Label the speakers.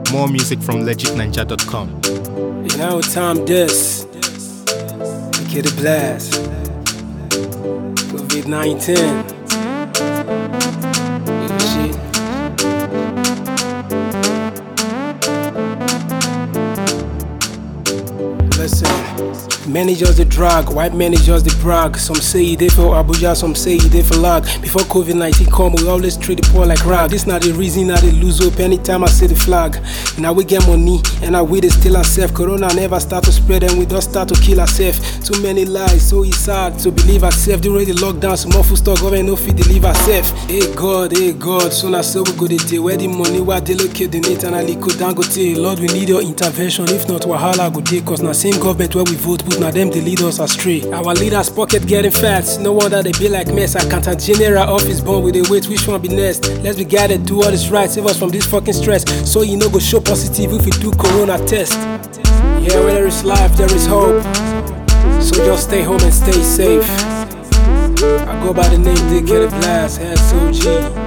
Speaker 1: More music from legitninja.com.
Speaker 2: You know what time this? Get a blast. COVID-19. Shit. Listen, many just the drag, white many just the brag. Some say they for Abuja, some say they for lag. Before COVID-19 come, we always treat the poor like rag. This not the reason I they lose hope anytime I see the flag. Now we get money, and now we they still ourselves. Corona never start to spread, and we don't start to kill ourselves. Too many lies, so it's hard to believe ourselves. During the lockdown, some more food stock, government no fit deliver ourselves. Hey God, soon as so we go the day where the money where they locate the net and I liquid down go take. Lord, we need your intervention. If not, wahala go take. Cause now same government where we vote, but now them they lead us astray. Our leaders' pocket getting fat. No wonder they be like mess. Accountant general office born with a wait. Which one be next? Let's be guided, do what is right, save us from this fucking stress. So you know go show positive if we do corona test. Yeah, where there is life, there is hope. So just stay home and stay safe. I go by the name Dick Get a Blast, SOG.